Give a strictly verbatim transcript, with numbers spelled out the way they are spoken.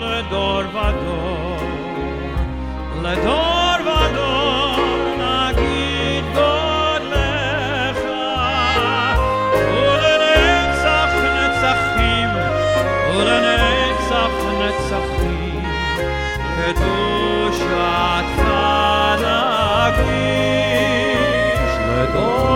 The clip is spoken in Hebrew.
לדור ודור, לדור ודור נגיד גודלך, ולנצח נצחים, ולנצח נצחים, קדושתך נקדיש לדור